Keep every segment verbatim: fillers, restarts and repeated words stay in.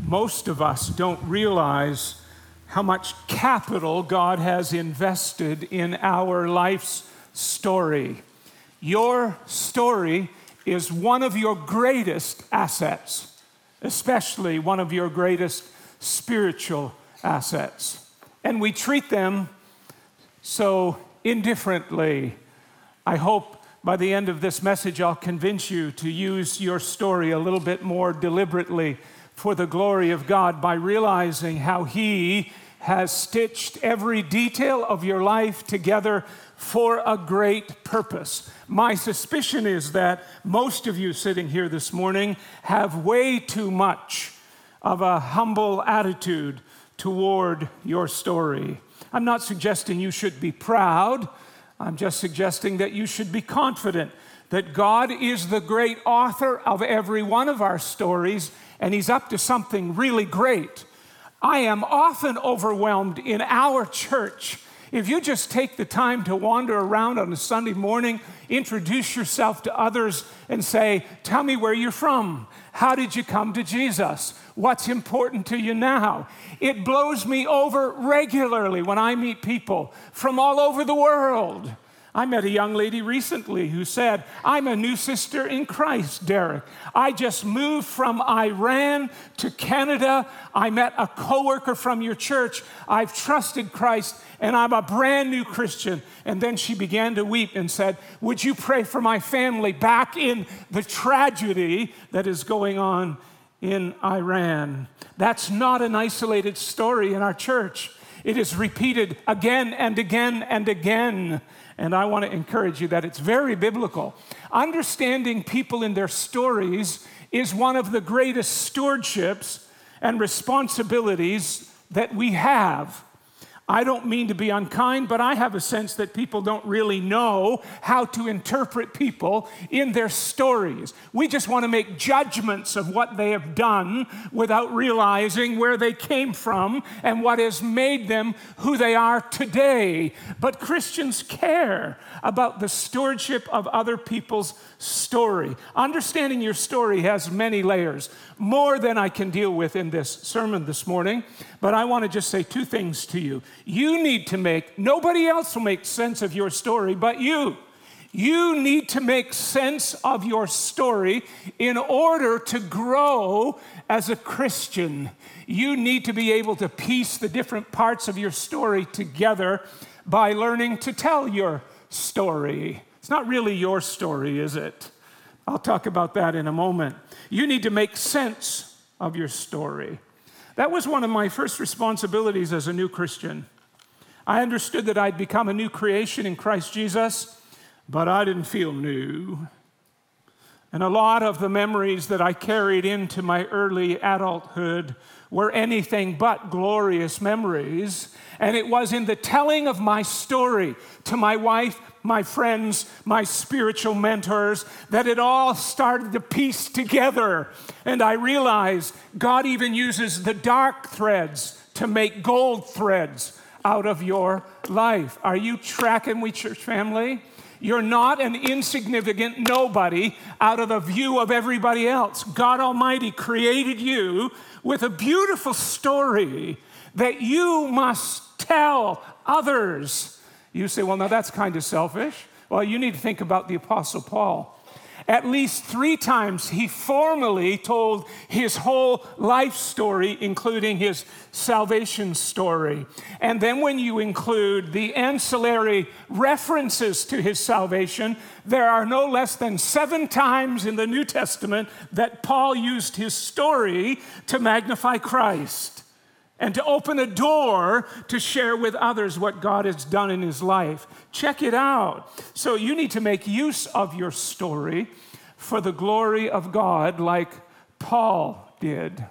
most of us don't realize how much capital God has invested in our life's story. Your story is one of your greatest assets, especially one of your greatest spiritual assets. And we treat them so indifferently. I hope by the end of this message, I'll convince you to use your story a little bit more deliberately for the glory of God by realizing how He has stitched every detail of your life together for a great purpose. My suspicion is that most of you sitting here this morning have way too much of a humble attitude toward your story. I'm not suggesting you should be proud. I'm just suggesting that you should be confident that God is the great author of every one of our stories, and He's up to something really great. I am often overwhelmed in our church. If you just take the time to wander around on a Sunday morning, introduce yourself to others and say, tell me where you're from. How did you come to Jesus? What's important to you now? It blows me over regularly when I meet people from all over the world. I met a young lady recently who said, I'm a new sister in Christ, Derek. I just moved from Iran to Canada. I met a coworker from your church. I've trusted Christ, and I'm a brand new Christian. And then she began to weep and said, would you pray for my family back in the tragedy that is going on in Iran? That's not an isolated story in our church. It is repeated again and again and again. And I want to encourage you that it's very biblical. Understanding people in their stories is one of the greatest stewardships and responsibilities that we have. I don't mean to be unkind, but I have a sense that people don't really know how to interpret people in their stories. We just want to make judgments of what they have done without realizing where they came from and what has made them who they are today. But Christians care about the stewardship of other people's story. Understanding your story has many layers, more than I can deal with in this sermon this morning. But I want to just say two things to you. You need to make, nobody else will make sense of your story but you. You need to make sense of your story in order to grow as a Christian. You need to be able to piece the different parts of your story together by learning to tell your story. It's not really your story, is it? I'll talk about that in a moment. You need to make sense of your story. That was one of my first responsibilities as a new Christian. I understood that I'd become a new creation in Christ Jesus, but I didn't feel new. And a lot of the memories that I carried into my early adulthood were anything but glorious memories. And it was in the telling of my story to my wife, my friends, my spiritual mentors, that it all started to piece together. And I realized God even uses the dark threads to make gold threads out of your life. Are you tracking with church family? You're not an insignificant nobody out of the view of everybody else. God Almighty created you with a beautiful story that you must tell others. You say, well, now that's kind of selfish. Well, you need to think about the Apostle Paul. At least three times he formally told his whole life story, including his salvation story. And then when you include the ancillary references to his salvation, there are no less than seven times in the New Testament that Paul used his story to magnify Christ and to open a door to share with others what God has done in his life. Check it out. So you need to make use of your story for the glory of God like Paul did.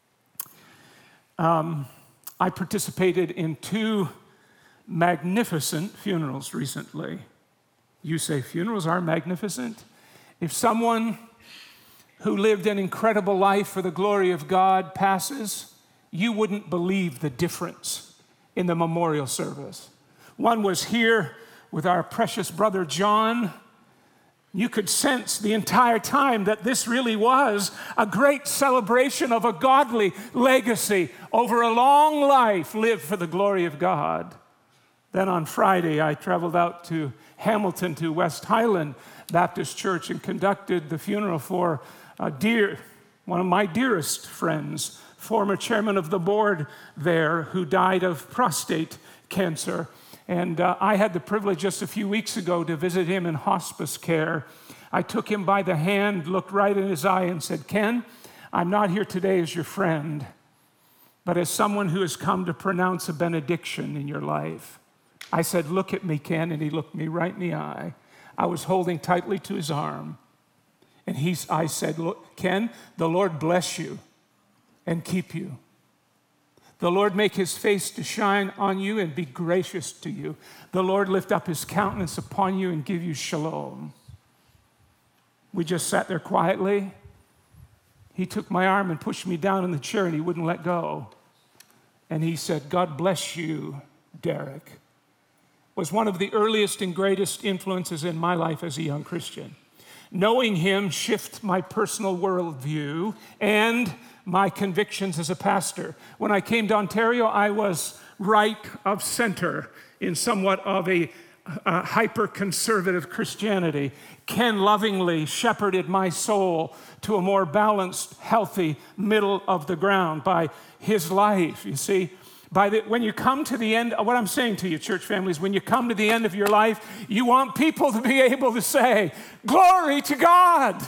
Um, I participated in two magnificent funerals recently. You say funerals are magnificent? If someone who lived an incredible life for the glory of God passes, you wouldn't believe the difference in the memorial service. One was here with our precious brother John, You could sense the entire time that this really was a great celebration of a godly legacy over a long life lived for the glory of God. Then on Friday, I traveled out to Hamilton to West Highland Baptist Church and conducted the funeral for a dear, one of my dearest friends, former chairman of the board there, who died of prostate cancer. And uh, I had the privilege just a few weeks ago to visit him in hospice care. I took him by the hand, looked right in his eye and said, "Ken, I'm not here today as your friend, but as someone who has come to pronounce a benediction in your life." I said, "Look at me, Ken," and he looked me right in the eye. I was holding tightly to his arm. And he, I said, "Look, Ken, the Lord bless you and keep you. The Lord make his face to shine on you and be gracious to you. The Lord lift up his countenance upon you and give you shalom." We just sat there quietly. He took my arm and pushed me down in the chair, and he wouldn't let go. And he said, "God bless you, Derek." Was one of the earliest and greatest influences in my life as a young Christian. Knowing him shifted my personal worldview and my convictions as a pastor. When I came to Ontario, I was right of center in somewhat of a, a hyper-conservative Christianity. Ken lovingly shepherded my soul to a more balanced, healthy middle of the ground by his life, you see. By the, when you come to the end, what I'm saying to you, church families, when you come to the end of your life, you want people to be able to say, "Glory to God."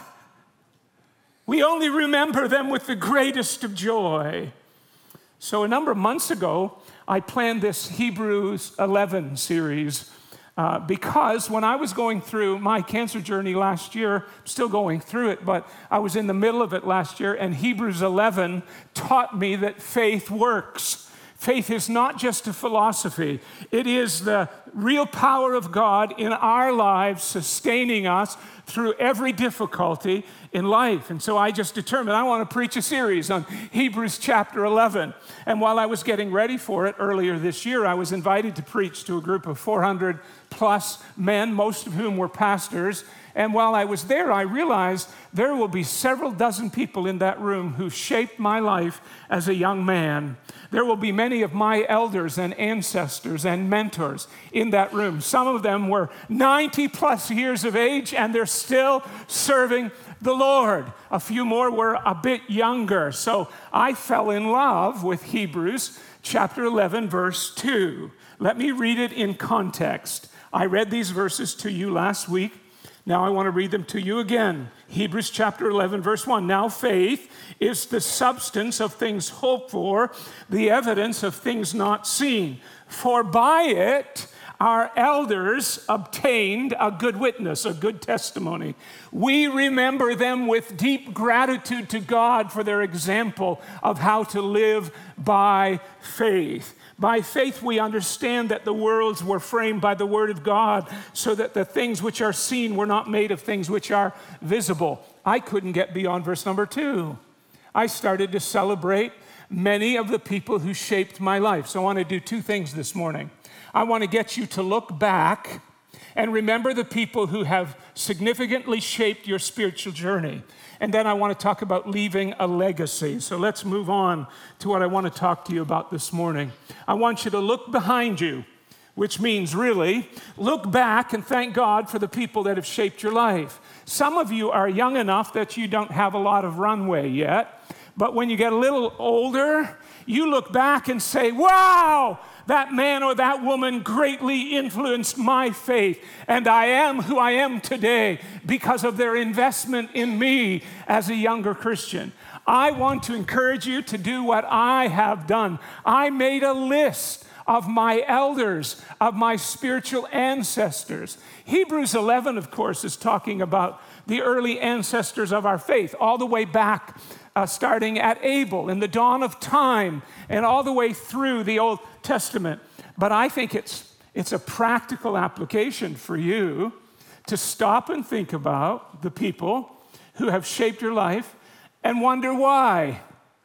We only remember them with the greatest of joy. So a number of months ago, I planned this Hebrews eleven series uh, because when I was going through my cancer journey last year, I'm still going through it, but I was in the middle of it last year, and Hebrews eleven taught me that faith works. Faith is not just a philosophy. It is the real power of God in our lives, sustaining us through every difficulty in life. And so I just determined I want to preach a series on Hebrews chapter eleven. And while I was getting ready for it earlier this year, I was invited to preach to a group of four hundred plus men, most of whom were pastors. And while I was there, I realized there will be several dozen people in that room who shaped my life as a young man. There will be many of my elders and ancestors and mentors in that room. Some of them were ninety plus years of age, and they're still serving the Lord. A few more were a bit younger. So I fell in love with Hebrews chapter eleven, verse two. Let me read it in context. I read these verses to you last week. Now I want to read them to you again. Hebrews chapter eleven, verse one. Now faith is the substance of things hoped for, the evidence of things not seen. For by it our elders obtained a good witness, a good testimony. We remember them with deep gratitude to God for their example of how to live by faith. By faith, we understand that the worlds were framed by the word of God, so that the things which are seen were not made of things which are visible. I couldn't get beyond verse number two. I started to celebrate many of the people who shaped my life. So I want to do two things this morning. I want to get you to look back and remember the people who have significantly shaped your spiritual journey. And then I want to talk about leaving a legacy. So let's move on to what I want to talk to you about this morning. I want you to look behind you, which means really look back and thank God for the people that have shaped your life. Some of you are young enough that you don't have a lot of runway yet, but when you get a little older, you look back and say, "Wow, that man or that woman greatly influenced my faith, and I am who I am today because of their investment in me as a younger Christian." I want to encourage you to do what I have done. I made a list of my elders, of my spiritual ancestors. Hebrews eleven, of course, is talking about the early ancestors of our faith, all the way back, uh, starting at Abel in the dawn of time, and all the way through the Old Testament. But I think it's, it's a practical application for you to stop and think about the people who have shaped your life and wonder why.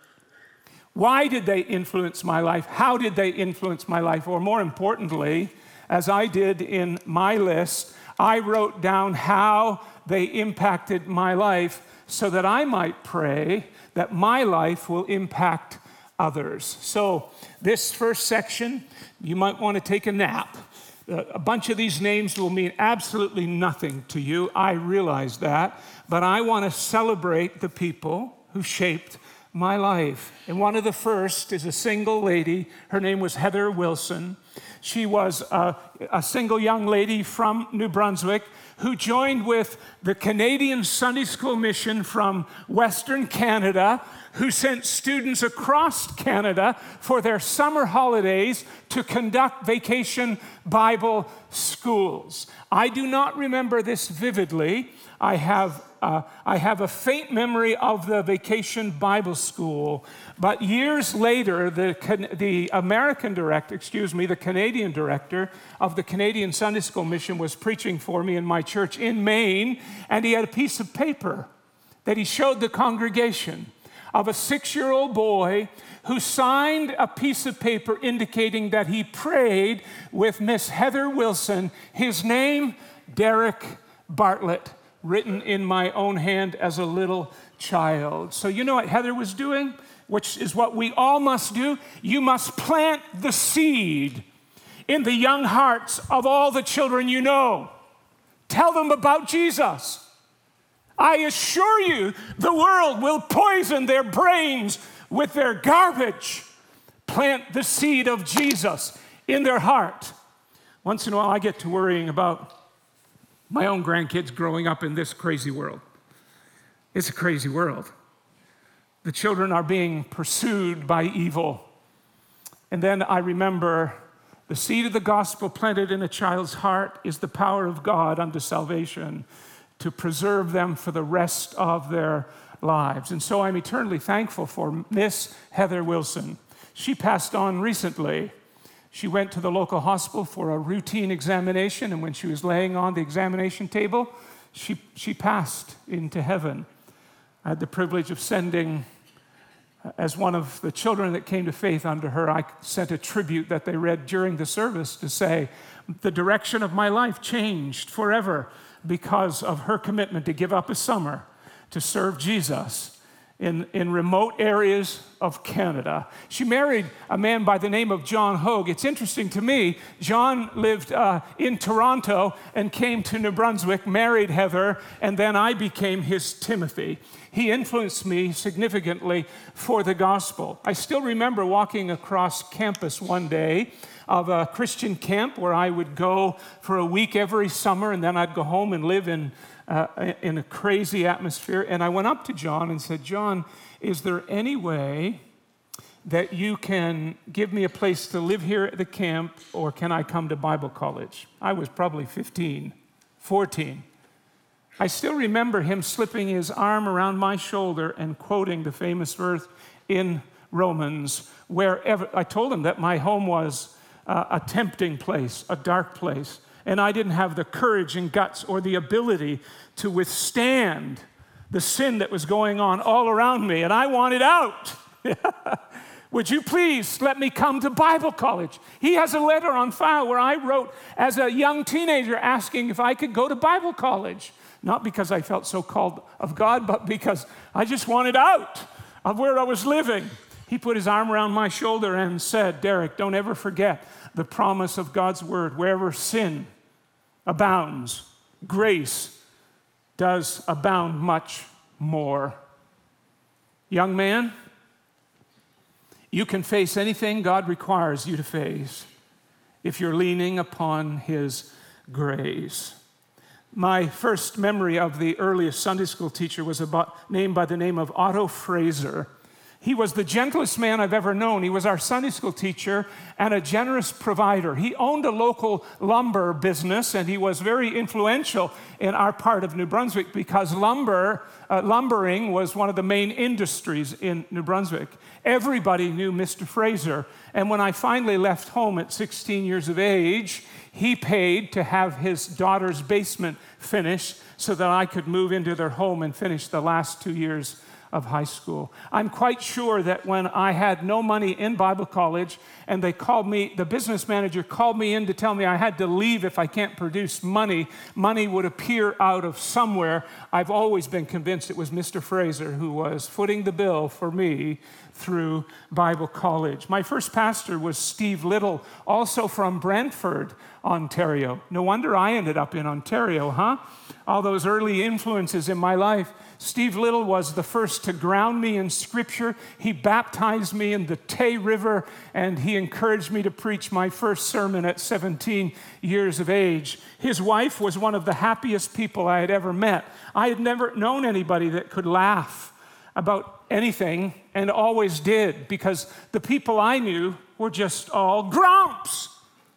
Why did they influence my life? How did they influence my life? Or more importantly, as I did in my list, I wrote down how they impacted my life so that I might pray that my life will impact others. So this first section, you might want to take a nap. A bunch of these names will mean absolutely nothing to you. I realize that. But I want to celebrate the people who shaped my life. And one of the first is a single lady. Her name was Heather Wilson. She was a, a single young lady from New Brunswick who joined with the Canadian Sunday School Mission from Western Canada, who sent students across Canada for their summer holidays to conduct vacation Bible schools. I do not remember this vividly. I have Uh, I have a faint memory of the vacation Bible school, but years later, the, the American director, excuse me, the Canadian director of the Canadian Sunday School Mission was preaching for me in my church in Maine, and he had a piece of paper that he showed the congregation of a six-year-old boy who signed a piece of paper indicating that he prayed with Miss Heather Wilson, his name, Derek Bartlett, written in my own hand as a little child. So you know what Heather was doing, which is what we all must do? You must plant the seed in the young hearts of all the children you know. Tell them about Jesus. I assure you, the world will poison their brains with their garbage. Plant the seed of Jesus in their heart. Once in a while, I get to worrying about my own grandkids growing up in this crazy world. It's a crazy world. The children are being pursued by evil. And then I remember the seed of the gospel planted in a child's heart is the power of God unto salvation to preserve them for the rest of their lives. And so I'm eternally thankful for Miss Heather Wilson. She passed on recently. She went to the local hospital for a routine examination, and when she was laying on the examination table, she, she passed into heaven. I had the privilege of sending, as one of the children that came to faith under her, I sent a tribute that they read during the service to say, the direction of my life changed forever because of her commitment to give up a summer to serve Jesus in, in remote areas of Canada. She married a man by the name of John Hogue. It's interesting to me, John lived uh, in Toronto and came to New Brunswick, married Heather, and then I became his Timothy. He influenced me significantly for the gospel. I still remember walking across campus one day of a Christian camp where I would go for a week every summer, and then I'd go home and live in Uh, in a crazy atmosphere. And I went up to John and said, John, is there any way that you can give me a place to live here at the camp, or can I come to Bible college? I was probably fifteen, fourteen. I still remember him slipping his arm around my shoulder and quoting the famous verse in Romans, wherever. I told him that my home was uh, a tempting place, a dark place, and I didn't have the courage and guts or the ability to withstand the sin that was going on all around me, and I wanted out. Would you please let me come to Bible college? He has a letter on file where I wrote as a young teenager asking if I could go to Bible college. Not because I felt so called of God, but because I just wanted out of where I was living. He put his arm around my shoulder and said, Derek, don't ever forget the promise of God's word. Wherever sin abounds, grace does abound much more. Young man, you can face anything God requires you to face if you're leaning upon his grace. My first memory of the earliest Sunday school teacher was about, named by the name of Otto Fraser. He was the gentlest man I've ever known. He was our Sunday school teacher and a generous provider. He owned a local lumber business, and he was very influential in our part of New Brunswick because lumber, uh, lumbering was one of the main industries in New Brunswick. Everybody knew Mister Fraser, and when I finally left home at sixteen years of age, he paid to have his daughter's basement finished so that I could move into their home and finish the last two years of high school. I'm quite sure that when I had no money in Bible college and they called me, the business manager called me in to tell me I had to leave if I can't produce money, money would appear out of somewhere. I've always been convinced it was Mister Fraser who was footing the bill for me through Bible college. My first pastor was Steve Little, also from Brantford, Ontario. No wonder I ended up in Ontario, huh? All those early influences in my life. Steve Little was the first to ground me in Scripture. He baptized me in the Tay River, and he encouraged me to preach my first sermon at seventeen years of age. His wife was one of the happiest people I had ever met. I had never known anybody that could laugh about anything, and always did, because the people I knew were just all grumps.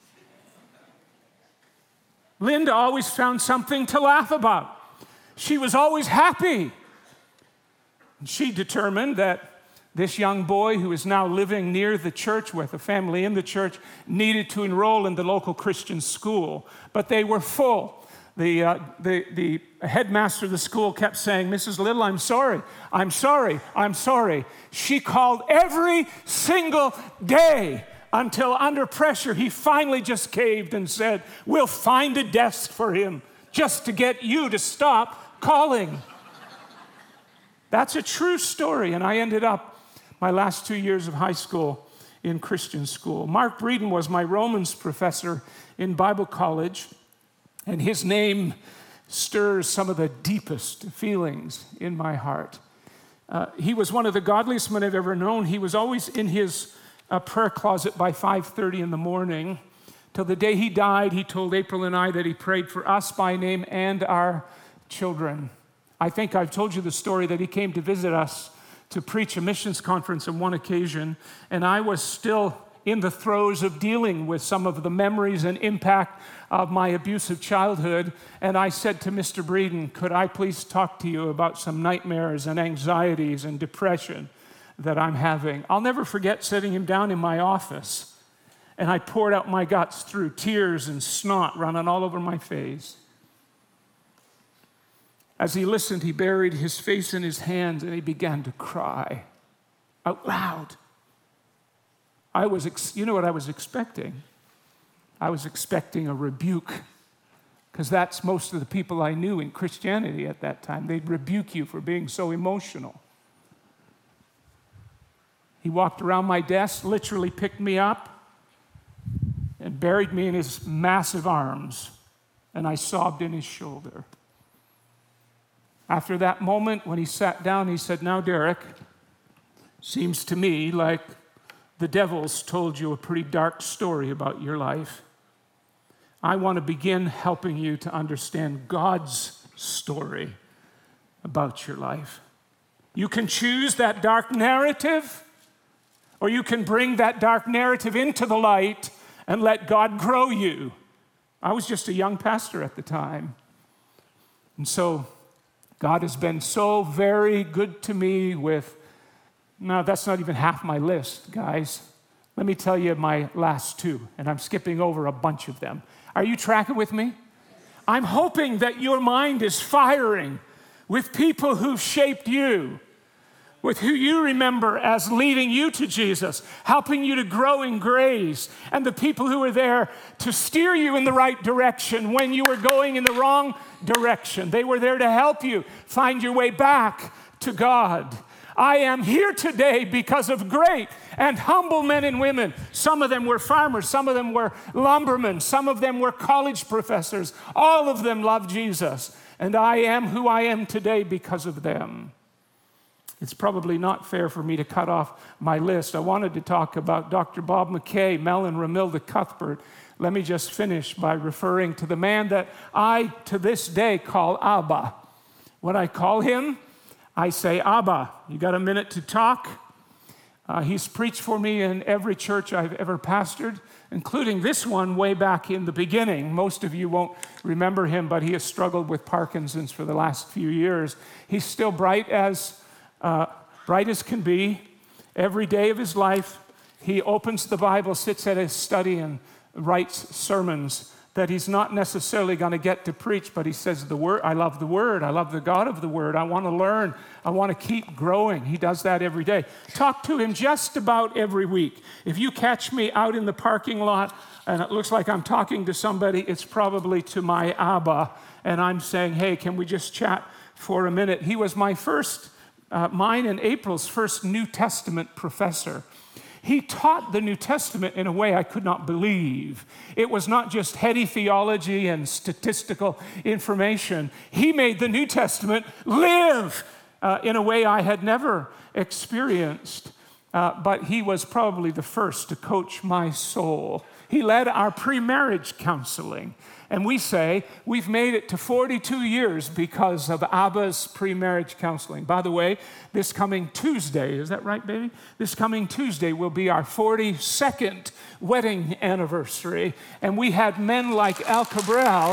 Linda always found something to laugh about. She was always happy. She determined that this young boy who is now living near the church with a family in the church needed to enroll in the local Christian school, but they were full. The, uh, the, the headmaster of the school kept saying, Missus Little, I'm sorry, I'm sorry, I'm sorry. She called every single day until under pressure, he finally just caved and said, we'll find a desk for him just to get you to stop calling. That's a true story, and I ended up my last two years of high school in Christian school. Mark Breeden was my Romans professor in Bible college, and his name stirs some of the deepest feelings in my heart. Uh, he was one of the godliest men I've ever known. He was always in his uh, prayer closet by five thirty in the morning. Till the day he died, he told April and I that he prayed for us by name and our children. I think I've told you the story that he came to visit us to preach a missions conference on one occasion, and I was still in the throes of dealing with some of the memories and impact of my abusive childhood. And I said to Mister Breeden, could I please talk to you about some nightmares and anxieties and depression that I'm having? I'll never forget sitting him down in my office, and I poured out my guts through tears and snot running all over my face. As he listened, he buried his face in his hands and he began to cry out loud. I was, ex- you know what I was expecting? I was expecting a rebuke, because that's most of the people I knew in Christianity at that time. They'd rebuke you for being so emotional. He walked around my desk, literally picked me up, and buried me in his massive arms, and I sobbed in his shoulder. After that moment, when he sat down, he said, now, Derek, seems to me like the devil's told you a pretty dark story about your life. I want to begin helping you to understand God's story about your life. You can choose that dark narrative, or you can bring that dark narrative into the light and let God grow you. I was just a young pastor at the time. And so God has been so very good to me with, no, that's not even half my list, guys. Let me tell you my last two, and I'm skipping over a bunch of them. Are you tracking with me? I'm hoping that your mind is firing with people who've shaped you, with who you remember as leading you to Jesus, helping you to grow in grace, and the people who were there to steer you in the right direction when you were going in the wrong direction. They were there to help you find your way back to God. I am here today because of great and humble men and women. Some of them were farmers, some of them were lumbermen, some of them were college professors. All of them loved Jesus, and I am who I am today because of them. It's probably not fair for me to cut off my list. I wanted to talk about Doctor Bob McKay, Mel and Ramilda Cuthbert. Let me just finish by referring to the man that I, to this day, call Abba. When I call him, I say, Abba. You got a minute to talk? Uh, he's preached for me in every church I've ever pastored, including this one way back in the beginning. Most of you won't remember him, but he has struggled with Parkinson's for the last few years. He's still bright as Uh, bright as can be. Every day of his life, he opens the Bible, sits at his study, and writes sermons that he's not necessarily going to get to preach, but he says, the word, I love the Word. I love the God of the Word. I want to learn. I want to keep growing. He does that every day. Talk to him just about every week. If you catch me out in the parking lot and it looks like I'm talking to somebody, it's probably to my Abba, and I'm saying, hey, can we just chat for a minute? He was my first, uh, mine and April's first New Testament professor. He taught the New Testament in a way I could not believe. It was not just heady theology and statistical information. He made the New Testament live uh, in a way I had never experienced. Uh, but he was probably the first to coach my soul. He led our pre-marriage counseling. And we say we've made it to forty-two years because of Abba's pre-marriage counseling. By the way, this coming Tuesday, is that right, baby? This coming Tuesday will be our forty-second wedding anniversary. And we had men like Al Cabral.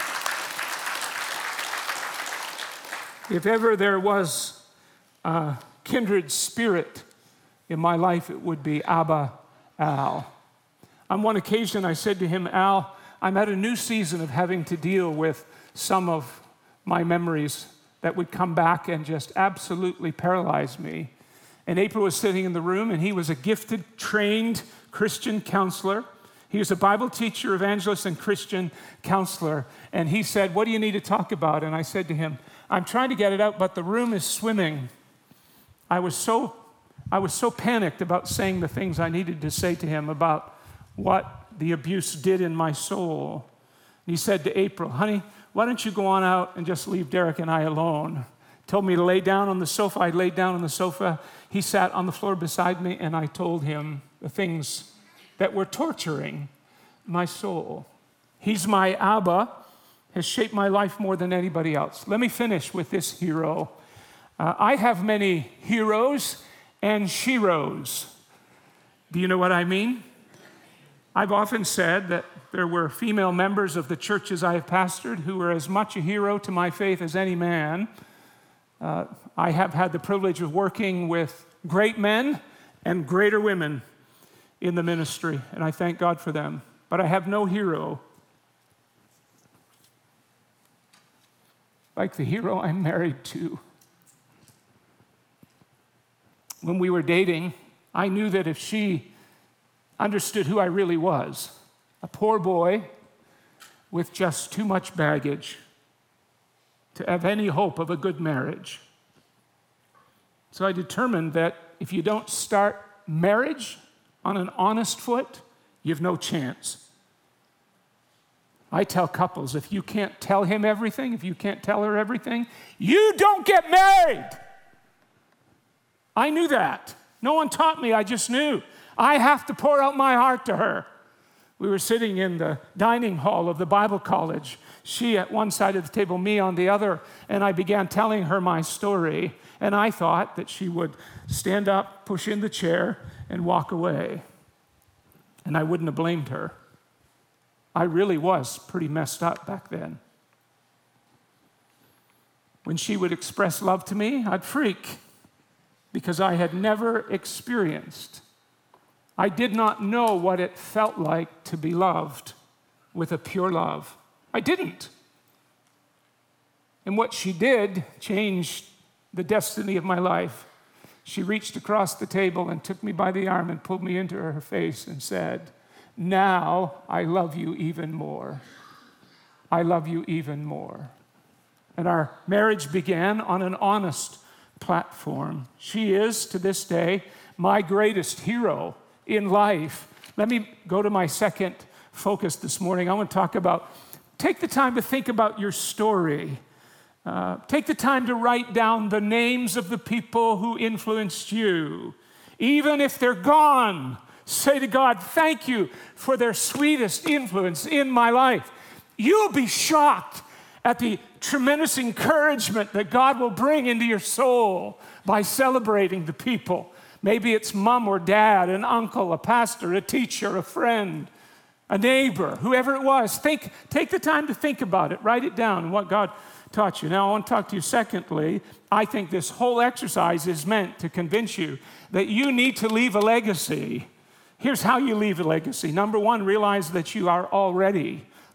If ever there was a kindred spirit in my life, it would be Abba Al. On one occasion, I said to him, Al, I'm at a new season of having to deal with some of my memories that would come back and just absolutely paralyze me. And April was sitting in the room, and he was a gifted, trained Christian counselor. He was a Bible teacher, evangelist, and Christian counselor. And he said, what do you need to talk about? And I said to him, I'm trying to get it out, but the room is swimming. I was so, I was so panicked about saying the things I needed to say to him about what the abuse did in my soul. And he said to April, honey, why don't you go on out and just leave Derek and I alone? Told me to lay down on the sofa. I laid down on the sofa. He sat on the floor beside me, and I told him the things that were torturing my soul. He's my Abba, has shaped my life more than anybody else. Let me finish with this hero. Uh, I have many heroes and sheroes. Do you know what I mean? I've often said that there were female members of the churches I have pastored who were as much a hero to my faith as any man. Uh, I have had the privilege of working with great men and greater women in the ministry, and I thank God for them. But I have no hero like the hero I'm married to. When we were dating, I knew that if she understood who I really was, a poor boy with just too much baggage to have any hope of a good marriage. So I determined that if you don't start marriage on an honest foot, you have no chance. I tell couples, if you can't tell him everything, if you can't tell her everything, you don't get married. I knew that. No one taught me, I just knew. I have to pour out my heart to her. We were sitting in the dining hall of the Bible college, she at one side of the table, me on the other, and I began telling her my story, and I thought that she would stand up, push in the chair, and walk away. And I wouldn't have blamed her. I really was pretty messed up back then. When she would express love to me, I'd freak because I had never experienced I did not know what it felt like to be loved with a pure love. I didn't. And what she did changed the destiny of my life. She reached across the table and took me by the arm and pulled me into her face and said, now I love you even more. I love you even more. And our marriage began on an honest platform. She is, to this day, my greatest hero in life. Let me go to my second focus this morning. I want to talk about, take the time to think about your story. Uh, take the time to write down the names of the people who influenced you. Even if they're gone, say to God, thank you for their sweetest influence in my life. You'll be shocked at the tremendous encouragement that God will bring into your soul by celebrating the people. Maybe it's mom or dad, an uncle, a pastor, a teacher, a friend, a neighbor, whoever it was. Think, take the time to think about it. Write it down and what God taught you. Now, I want to talk to you secondly. I think this whole exercise is meant to convince you that you need to leave a legacy. Here's how you leave a legacy. Number one, realize that you are already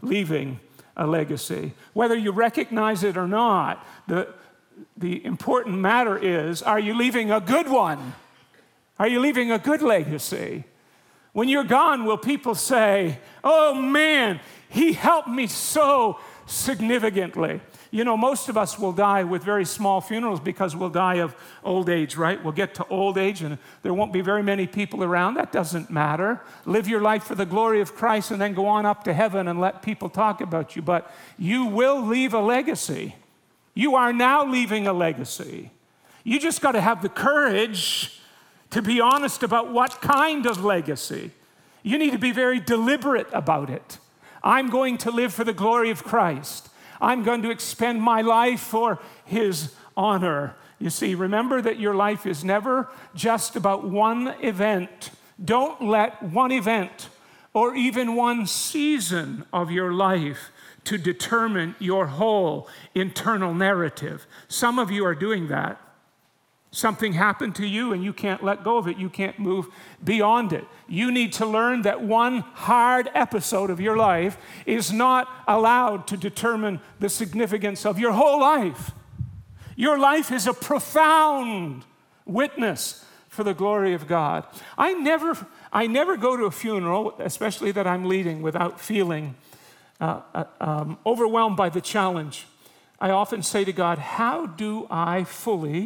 leaving a legacy. Whether you recognize it or not, the, the important matter is, are you leaving a good one? Are you leaving a good legacy? When you're gone, will people say, oh man, he helped me so significantly? You know, most of us will die with very small funerals because we'll die of old age, right? We'll get to old age and there won't be very many people around. That doesn't matter. Live your life for the glory of Christ and then go on up to heaven and let people talk about you. But you will leave a legacy. You are now leaving a legacy. You just got to have the courage to be honest about what kind of legacy. You need to be very deliberate about it. I'm going to live for the glory of Christ. I'm going to expend my life for His honor. You see, remember that your life is never just about one event. Don't let one event or even one season of your life to determine your whole internal narrative. Some of you are doing that. Something happened to you and you can't let go of it. You can't move beyond it. You need to learn that one hard episode of your life is not allowed to determine the significance of your whole life. Your life is a profound witness for the glory of God. I never, I never go to a funeral, especially that I'm leading, without feeling uh, uh, um, overwhelmed by the challenge. I often say to God, how do I fully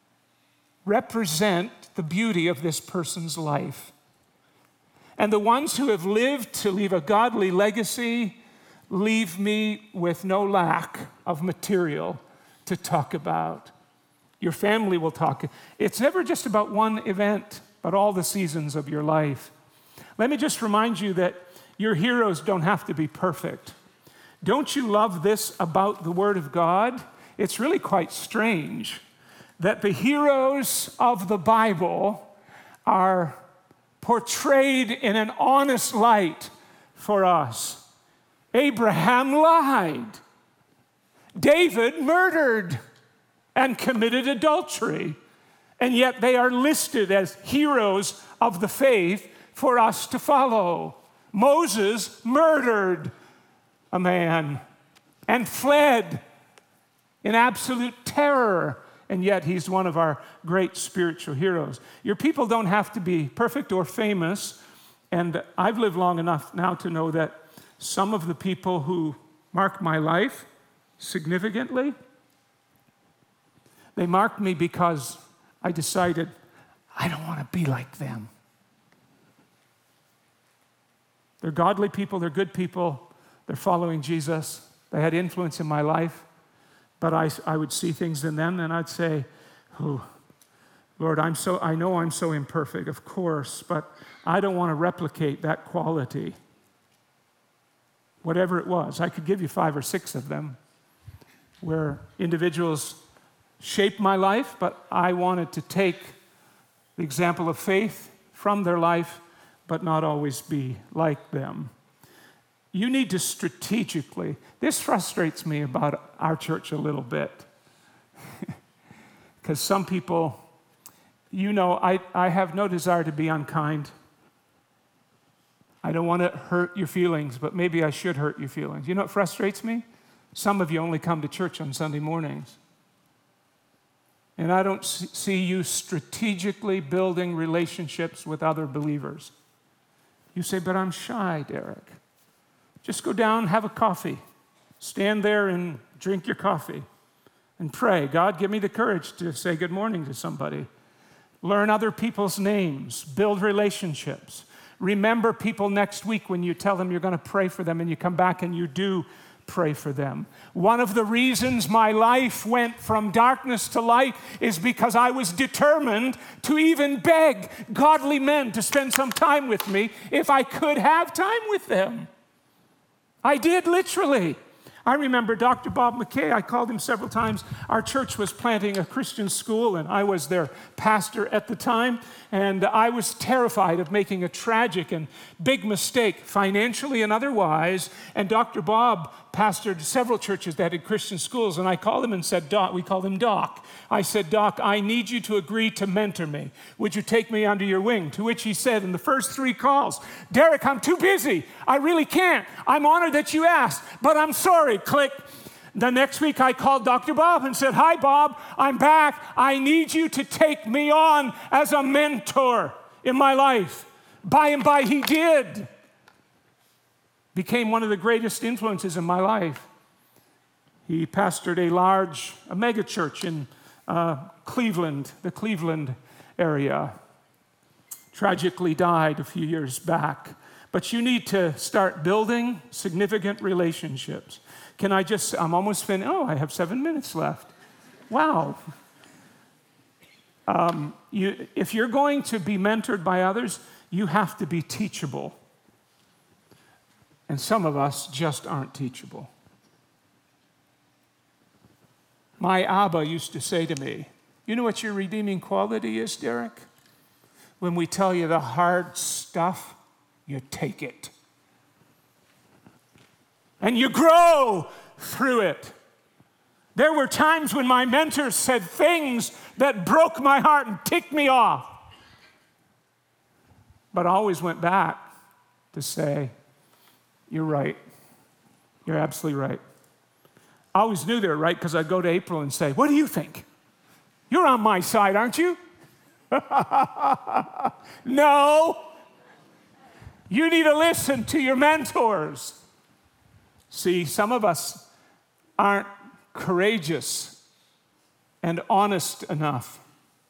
represent the beauty of this person's life? And the ones who have lived to leave a godly legacy leave me with no lack of material to talk about. Your family will talk. It's never just about one event, but all the seasons of your life. Let me just remind you that your heroes don't have to be perfect. Don't you love this about the Word of God? It's really quite strange that the heroes of the Bible are portrayed in an honest light for us. Abraham lied. David murdered and committed adultery. And yet they are listed as heroes of the faith for us to follow. Moses murdered a man and fled in absolute terror. And yet he's one of our great spiritual heroes. Your people don't have to be perfect or famous. And I've lived long enough now to know that some of the people who mark my life significantly, they marked me because I decided I don't want to be like them. They're godly people, they're good people, they're following Jesus. They had influence in my life. But I, I would see things in them and I'd say, oh, Lord, I'm so, I know I'm so imperfect, of course, but I don't want to replicate that quality. Whatever it was. I could give you five or six of them where individuals shaped my life, but I wanted to take the example of faith from their life, but not always be like them. You need to strategically, this frustrates me about our church a little bit. Because some people, you know, I, I have no desire to be unkind. I don't want to hurt your feelings, but maybe I should hurt your feelings. You know what frustrates me? Some of you only come to church on Sunday mornings. And I don't see you strategically building relationships with other believers. You say, but I'm shy, Derek. Just go down, have a coffee. Stand there and drink your coffee and pray. God, give me the courage to say good morning to somebody. Learn other people's names. Build relationships. Remember people next week when you tell them you're going to pray for them and you come back and you do pray for them. One of the reasons my life went from darkness to light is because I was determined to even beg godly men to spend some time with me if I could have time with them. I did, literally. I remember Doctor Bob McKay. I called him several times. Our church was planting a Christian school, and I was their pastor at the time. And I was terrified of making a tragic and big mistake, financially and otherwise. And Doctor Bob pastored several churches that had Christian schools. And I called him and said, Doc, we called him Doc. I said, Doc, I need you to agree to mentor me. Would you take me under your wing? To which he said in the first three calls, Derek, I'm too busy. I really can't. I'm honored that you asked, but I'm sorry. Click. The next week I called Doctor Bob and said, hi, Bob, I'm back. I need you to take me on as a mentor in my life. By and by, he did. Became one of the greatest influences in my life. He pastored a large, a mega church in uh, Cleveland, the Cleveland area. Tragically died a few years back. But you need to start building significant relationships. Can I just, I'm almost finished. Oh, I have seven minutes left. Wow. Um, you, if you're going to be mentored by others, you have to be teachable. And some of us just aren't teachable. My Abba used to say to me, you know what your redeeming quality is, Derek? When we tell you the hard stuff, you take it. And you grow through it. There were times when my mentors said things that broke my heart and ticked me off. But I always went back to say, you're right. You're absolutely right. I always knew they were right because I'd go to April and say, what do you think? You're on my side, aren't you? No. You need to listen to your mentors. See, some of us aren't courageous and honest enough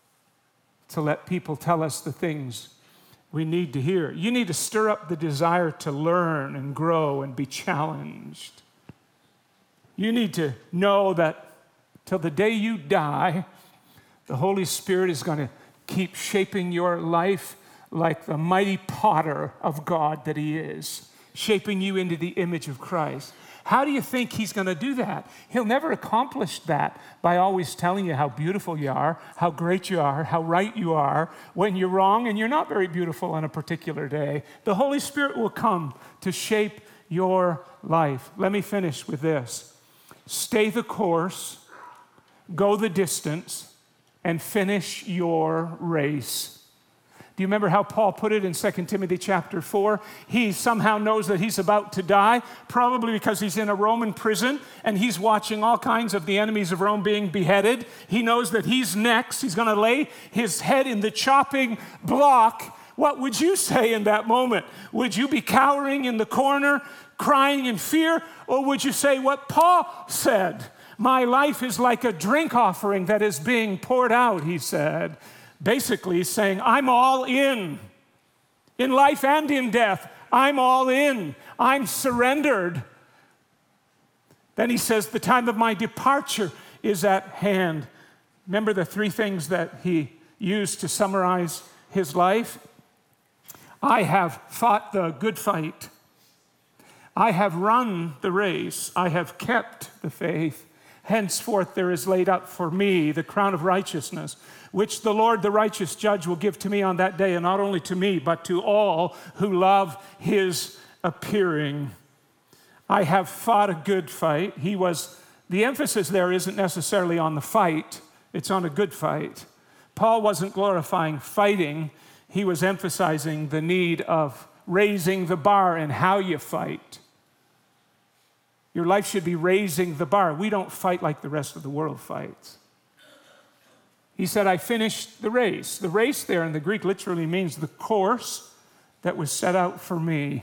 to let people tell us the things we need to hear. You need to stir up the desire to learn and grow and be challenged. You need to know that till the day you die, the Holy Spirit is going to keep shaping your life like the mighty potter of God that he is, shaping you into the image of Christ. How do you think he's going to do that? He'll never accomplish that by always telling you how beautiful you are, how great you are, how right you are, when you're wrong and you're not very beautiful on a particular day. The Holy Spirit will come to shape your life. Let me finish with this. Stay the course, go the distance, and finish your race. Do you remember how Paul put it in Second Timothy chapter four? He somehow knows that he's about to die, probably because he's in a Roman prison and he's watching all kinds of the enemies of Rome being beheaded. He knows that he's next. He's going to lay his head in the chopping block. What would you say in that moment? Would you be cowering in the corner, crying in fear? Or would you say what Paul said? My life is like a drink offering that is being poured out, he said. Basically saying, I'm all in. In life and in death, I'm all in. I'm surrendered. Then he says, the time of my departure is at hand. Remember the three things that he used to summarize his life? I have fought the good fight. I have run the race. I have kept the faith. Henceforth there is laid up for me the crown of righteousness, which the Lord, the righteous judge, will give to me on that day, and not only to me, but to all who love his appearing. I have fought a good fight. He was, the emphasis there isn't necessarily on the fight, it's on a good fight. Paul wasn't glorifying fighting, he was emphasizing the need of raising the bar and how you fight. Your life should be raising the bar. We don't fight like the rest of the world fights. He said, I finished the race. The race there in the Greek literally means the course that was set out for me.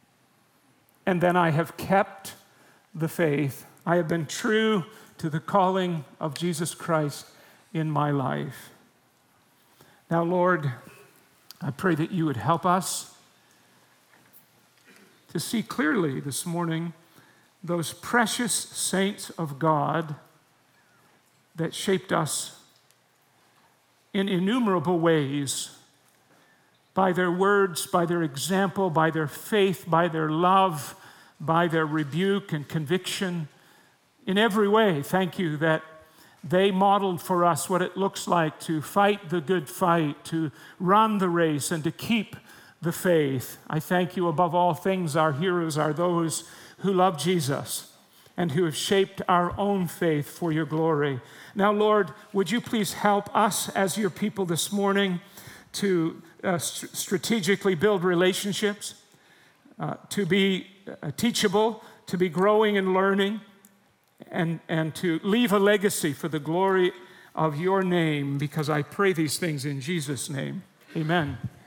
And then I have kept the faith. I have been true to the calling of Jesus Christ in my life. Now, Lord, I pray that you would help us to see clearly this morning those precious saints of God that shaped us in innumerable ways by their words, by their example, by their faith, by their love, by their rebuke and conviction, in every way. Thank you that they modeled for us what it looks like to fight the good fight, to run the race, and to keep the faith. I thank you above all things, our heroes are those who love Jesus and who have shaped our own faith for your glory. Now, Lord, would you please help us as your people this morning to uh, st- strategically build relationships, uh, to be uh, teachable, to be growing and learning, and, and to leave a legacy for the glory of your name, because I pray these things in Jesus' name. Amen.